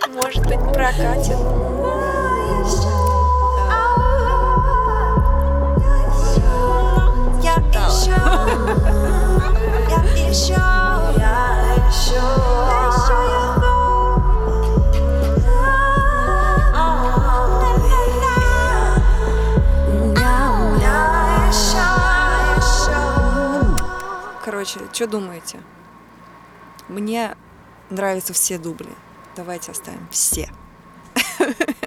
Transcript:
Может быть, прокатит. Короче, что думаете? Мне нравятся все дубли. Давайте оставим все.